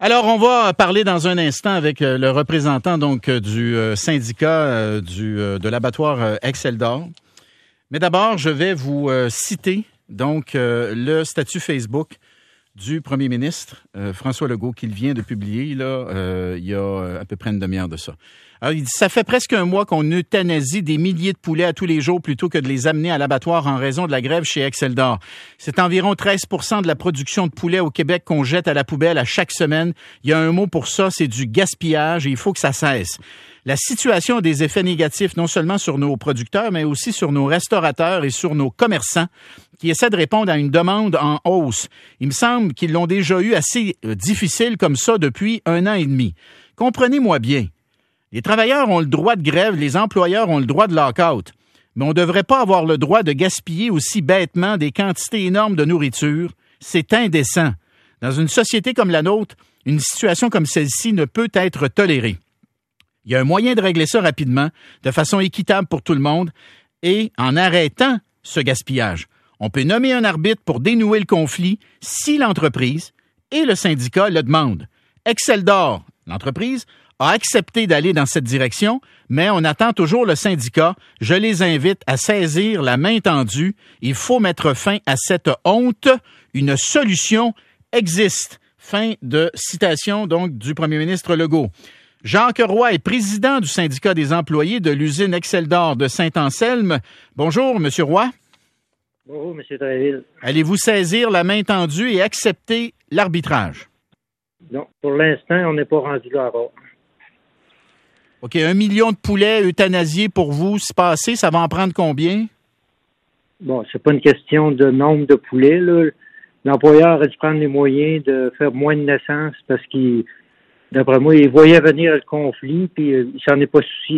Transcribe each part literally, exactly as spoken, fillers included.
Alors, on va parler dans un instant avec le représentant donc du syndicat du, de l'abattoir Exceldor. Mais d'abord, je vais vous citer donc le statut Facebook du premier ministre euh, François Legault qu'il vient de publier là, euh, il y a à peu près une demi-heure de ça. Alors, il dit, ça fait presque un mois qu'on euthanasie des milliers de poulets à tous les jours plutôt que de les amener à l'abattoir en raison de la grève chez Exceldor. C'est environ treize pour cent de la production de poulets au Québec qu'on jette à la poubelle à chaque semaine. Il y a un mot pour ça, c'est du gaspillage et il faut que ça cesse. La situation a des effets négatifs non seulement sur nos producteurs, mais aussi sur nos restaurateurs et sur nos commerçants qui essaient de répondre à une demande en hausse. Il me semble qu'ils l'ont déjà eu assez difficile comme ça depuis un an et demi. Comprenez-moi bien. Les travailleurs ont le droit de grève, les employeurs ont le droit de lock-out. Mais on ne devrait pas avoir le droit de gaspiller aussi bêtement des quantités énormes de nourriture. C'est indécent. Dans une société comme la nôtre, une situation comme celle-ci ne peut être tolérée. Il y a un moyen de régler ça rapidement, de façon équitable pour tout le monde, et en arrêtant ce gaspillage. On peut nommer un arbitre pour dénouer le conflit si l'entreprise et le syndicat le demandent. Exceldor, l'entreprise, a accepté d'aller dans cette direction, mais on attend toujours le syndicat. Je les invite à saisir la main tendue. Il faut mettre fin à cette honte. Une solution existe. Fin de citation donc du premier ministre Legault. Jacques Roy est président du syndicat des employés de l'usine Exceldor de Saint-Anselme. Bonjour, M. Roy. Bonjour, M. Tréville. Allez-vous saisir la main tendue et accepter l'arbitrage? Non, pour l'instant, on n'est pas rendu là encore. OK, un million de poulets euthanasiés pour vous, c'est passé, ça va en prendre combien? Bon, c'est pas une question de nombre de poulets, là. L'employeur a dû prendre les moyens de faire moins de naissances parce qu'il, d'après moi, il voyait venir le conflit, puis euh, il s'en est pas soucié.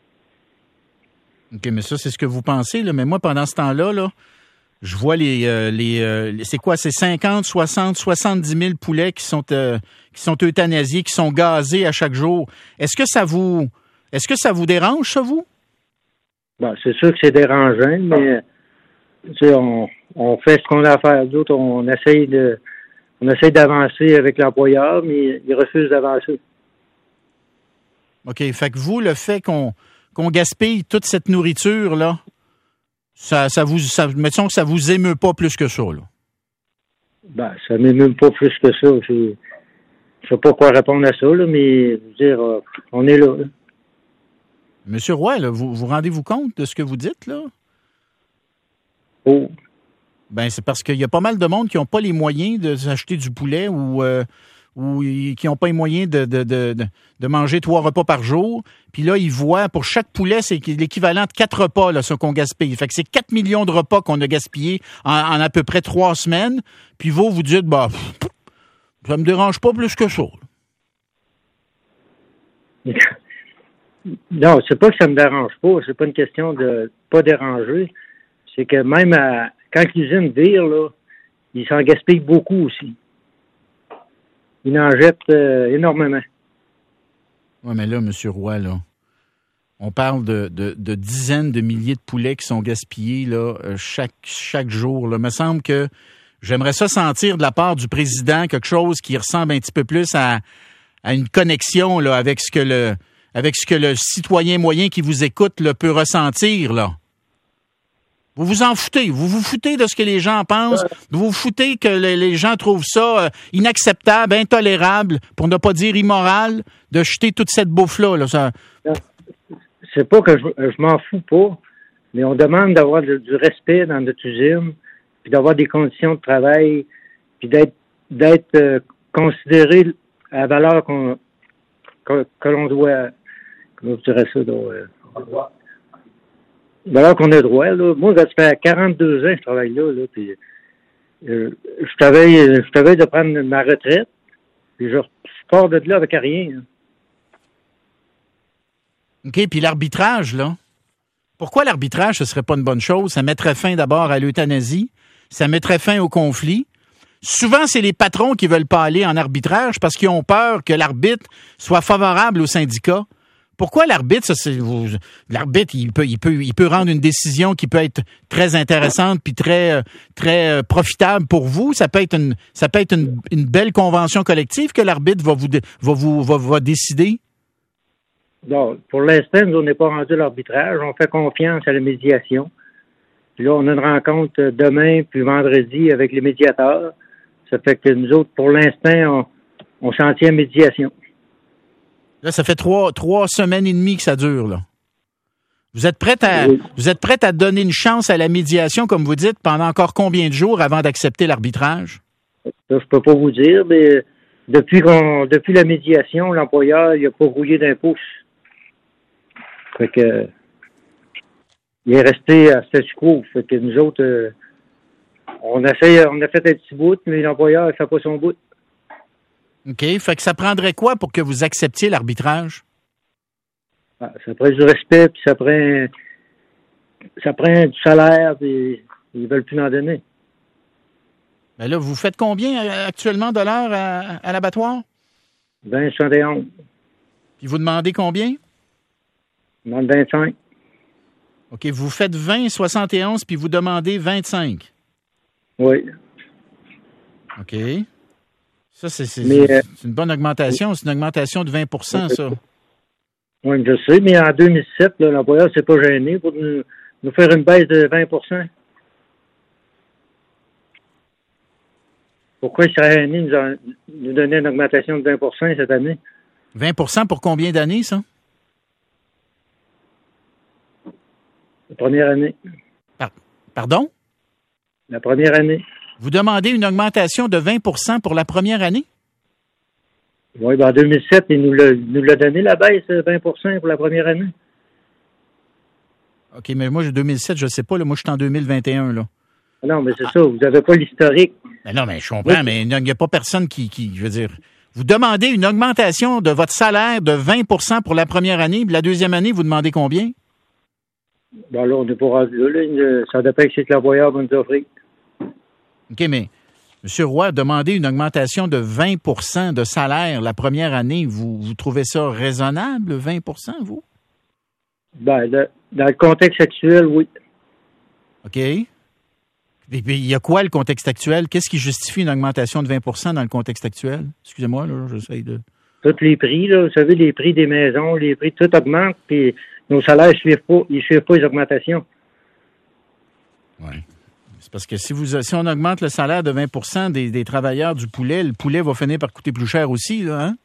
OK, mais ça, c'est ce que vous pensez, là. Mais moi, pendant ce temps-là, là, je vois les, euh, les, euh, c'est quoi, c'est cinquante, soixante, soixante-dix mille poulets qui sont, euh, qui sont euthanasiés, qui sont gazés à chaque jour. Est-ce que ça vous, est-ce que ça vous dérange, ça, vous? Bon, c'est sûr que c'est dérangeant, mais, tu sais, on, on fait ce qu'on a à faire. D'autres, on essaye de, on essaye d'avancer avec l'employeur, mais il refuse d'avancer. OK, fait que vous, le fait qu'on, qu'on gaspille toute cette nourriture-là, Ça, ça vous, ça, mettons que ça vous émeut pas plus que ça, là. Ben, ça m'émeut pas plus que ça. Je, je sais pas quoi répondre à ça, là, mais, je veux dire, on est là, là. Monsieur Roy, là, vous, vous rendez-vous compte de ce que vous dites, là? Oh. Ben, c'est parce qu'il y a pas mal de monde qui n'ont pas les moyens de s'acheter du poulet ou, euh, ou qui n'ont pas les moyens de, de, de, de manger trois repas par jour. Puis là, ils voient, pour chaque poulet, c'est l'équivalent de quatre repas, là, ce qu'on gaspille. Fait que c'est quatre millions de repas qu'on a gaspillés en, en à peu près trois semaines. Puis vous, vous dites, bah, pff, ça me dérange pas plus que ça. Non, c'est pas que ça me dérange pas. C'est pas une question de pas déranger. C'est que même à, quand l'usine vire, là, ils s'en gaspillent beaucoup aussi. Ils en jettent euh, énormément. Oui, mais là, M. Roy, là, on parle de, de, de dizaines de milliers de poulets qui sont gaspillés là, chaque, chaque jour. Là. Il me semble que j'aimerais ça sentir de la part du président quelque chose qui ressemble un petit peu plus à, à une connexion là, avec ce que le avec ce que le citoyen moyen qui vous écoute là, peut ressentir, là. Vous vous en foutez. Vous vous foutez de ce que les gens pensent. Vous vous foutez que les, les gens trouvent ça euh, inacceptable, intolérable, pour ne pas dire immoral, de jeter toute cette bouffe-là. Là, ça... C'est pas que je, je m'en fous pas, mais on demande d'avoir de, du respect dans notre usine, puis d'avoir des conditions de travail, puis d'être d'être euh, considéré à la valeur qu'on que, que l'on doit. Comment je dirais ça, donc, euh, alors qu'on a droit, là. Moi, ça fait quarante-deux ans que je travaille là, là, puis euh, je travaille, je travaille de prendre ma retraite, puis je, je pars de là avec rien. Hein. OK, puis l'arbitrage, là. Pourquoi l'arbitrage, ce serait pas une bonne chose? Ça mettrait fin d'abord à l'euthanasie, ça mettrait fin au conflit. Souvent, c'est les patrons qui veulent pas aller en arbitrage parce qu'ils ont peur que l'arbitre soit favorable au syndicat Pourquoi l'arbitre, ça, c'est, vous, l'arbitre, il peut, il peut, il peut rendre une décision qui peut être très intéressante puis très, très profitable pour vous. Ça peut être une, ça peut être une, une belle convention collective que l'arbitre va vous, va vous, va, va décider. Non, pour l'instant, nous, on n'est pas rendu à l'arbitrage. On fait confiance à la médiation. Puis là, on a une rencontre demain puis vendredi avec les médiateurs. Ça fait que nous autres, pour l'instant, on, on s'en tient à médiation. Là, ça fait trois, trois semaines et demie que ça dure, là. Vous êtes prête à, oui. vous êtes prête à donner une chance à la médiation, comme vous dites, pendant encore combien de jours avant d'accepter l'arbitrage? Ça, je peux pas vous dire, mais depuis qu'on, depuis la médiation, l'employeur, il a pas rouillé d'un pouce. Fait que, il est resté à statu quo. Fait que nous autres, euh, on essaie, on a fait un petit bout, mais l'employeur, il fait pas son bout. OK. Fait que ça prendrait quoi pour que vous acceptiez l'arbitrage? Ah, ça prend du respect, puis ça prend, ça prend du salaire, puis ils veulent plus en donner. Ben là, vous faites combien actuellement de l'heure à, à l'abattoir? vingt soixante et onze. Puis vous demandez combien? Je demande vingt-cinq. OK. Vous faites vingt soixante et onze, puis vous demandez vingt-cinq. Oui. OK. Ça, c'est, c'est, mais, c'est, c'est une bonne augmentation. C'est une augmentation de vingt pour cent, ça. Oui, je sais, mais en deux mille sept, là, l'employeur ne s'est pas gêné pour nous, nous faire une baisse de vingt pour cent. Pourquoi il serait gêné de nous, nous donner une augmentation de vingt pour cent cette année? vingt pour cent pour combien d'années, ça? La première année. Par- Pardon? La première année. Vous demandez une augmentation de vingt pour cent pour la première année? Oui, ben en deux mille sept, il nous l'a, nous l'a donné la baisse de vingt pour cent pour la première année. OK, mais moi, j'ai deux mille sept, je ne sais pas. Là, moi, je suis en deux mille vingt et un. Là. Non, mais c'est ah. ça. Vous n'avez pas l'historique. Ben non, mais je comprends, oui. mais il n'y a pas personne qui, qui, je veux dire, vous demandez une augmentation de votre salaire de vingt pour cent pour la première année, puis la deuxième année, vous demandez combien? Ben là, on n'est pas rendu là. là. Ça dépend que c'est que l'employeur va nous offrir. OK, mais M. Roy, demander une augmentation de vingt pour cent de salaire la première année, vous, vous trouvez ça raisonnable, vingt pour cent, vous? Ben, le, dans le contexte actuel, oui. OK. Et puis, il y a quoi, le contexte actuel? Qu'est-ce qui justifie une augmentation de vingt pour cent dans le contexte actuel? Excusez-moi, là, j'essaie de... Tous les prix, là, vous savez, les prix des maisons, les prix, tout augmente, puis nos salaires ne suivent pas, ils suivent pas les augmentations. Oui. C'est parce que si vous si on augmente le salaire de vingt pour cent des, des travailleurs du poulet, le poulet va finir par coûter plus cher aussi, là, hein?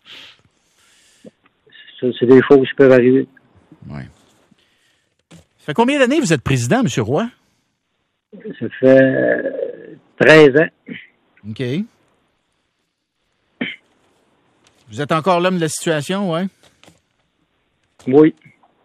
Ça, c'est des choses qui peuvent arriver. Oui. Ça fait combien d'années que vous êtes président, M. Roy? Ça fait treize ans. OK. Vous êtes encore l'homme de la situation, oui? Oui.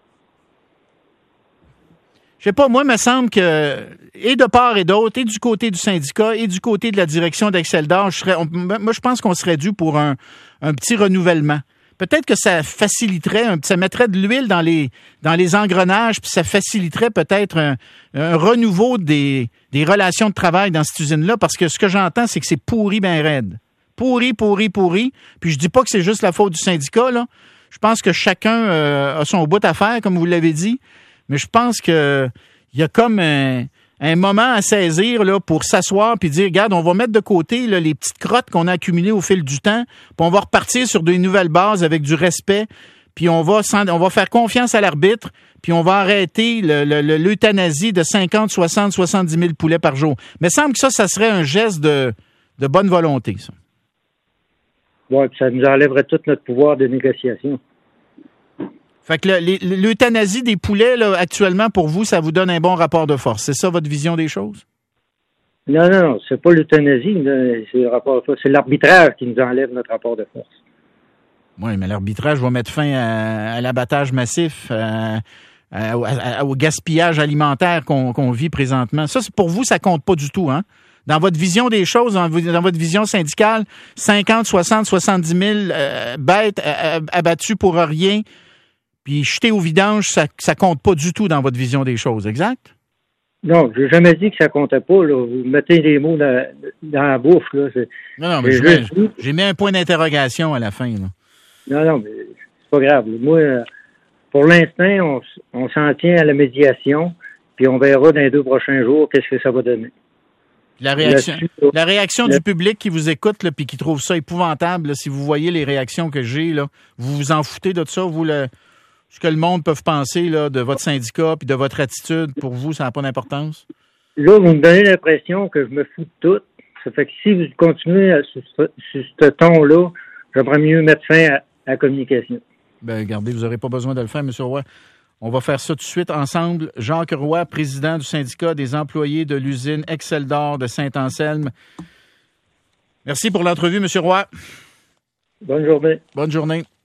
Je sais pas, moi, il me semble que, et de part et d'autre, et du côté du syndicat, et du côté de la direction d'Exceldor, je serais, on, moi, je pense qu'on serait dû pour un, un petit renouvellement. Peut-être que ça faciliterait, un, ça mettrait de l'huile dans les, dans les engrenages, puis ça faciliterait peut-être un, un renouveau des, des relations de travail dans cette usine-là, parce que ce que j'entends, c'est que c'est pourri ben raide. Pourri, pourri, pourri. Puis je dis pas que c'est juste la faute du syndicat, là. Je pense que chacun euh, a son bout à faire, comme vous l'avez dit. Mais je pense que il y a comme un, un moment à saisir là, pour s'asseoir puis dire, regarde, on va mettre de côté là, les petites crottes qu'on a accumulées au fil du temps, puis on va repartir sur de nouvelles bases avec du respect, puis on va on va faire confiance à l'arbitre, puis on va arrêter le, le, le, l'euthanasie de cinquante, soixante, soixante-dix mille poulets par jour. Mais il semble que ça, ça serait un geste de, de bonne volonté, ça. Oui, puis ça nous enlèverait tout notre pouvoir de négociation. Fait que le, l'euthanasie des poulets, là, actuellement, pour vous, ça vous donne un bon rapport de force. C'est ça votre vision des choses? Non, non, non. C'est pas l'euthanasie, c'est le rapport de force. C'est l'arbitrage qui nous enlève notre rapport de force. Oui, mais l'arbitrage va mettre fin à, à l'abattage massif, à, à, à, au gaspillage alimentaire qu'on, qu'on vit présentement. Ça, c'est, pour vous, ça compte pas du tout, hein? Dans votre vision des choses, dans, dans votre vision syndicale, cinquante, soixante, soixante-dix mille euh, bêtes euh, abattues pour rien, puis jeter au vidange, ça, ça compte pas du tout dans votre vision des choses, exact? Non, j'ai jamais dit que ça comptait pas, là. Vous mettez les mots dans, dans la bouche, là. C'est, non, non, mais j'ai, juste... j'ai mis un point d'interrogation à la fin, là. Non, non, mais c'est pas grave. Moi, pour l'instant, on, on s'en tient à la médiation, puis on verra dans les deux prochains jours qu'est-ce que ça va donner. La réaction, la réaction du public qui vous écoute là, puis qui trouve ça épouvantable, là, si vous voyez les réactions que j'ai, là, vous vous en foutez de ça, vous, le, ce que le monde peut penser là, de votre syndicat puis de votre attitude, pour vous, ça n'a pas d'importance? Là, vous me donnez l'impression que je me fous de tout. Ça fait que si vous continuez à, sur, ce, sur ce ton-là, j'aimerais mieux mettre fin à, à la communication. Bien, regardez, vous n'aurez pas besoin de le faire, M. Roy. On va faire ça tout de suite ensemble. Jacques Roy, président du syndicat des employés de l'usine Exceldor de Saint-Anselme. Merci pour l'entrevue, M. Roy. Bonne journée. Bonne journée.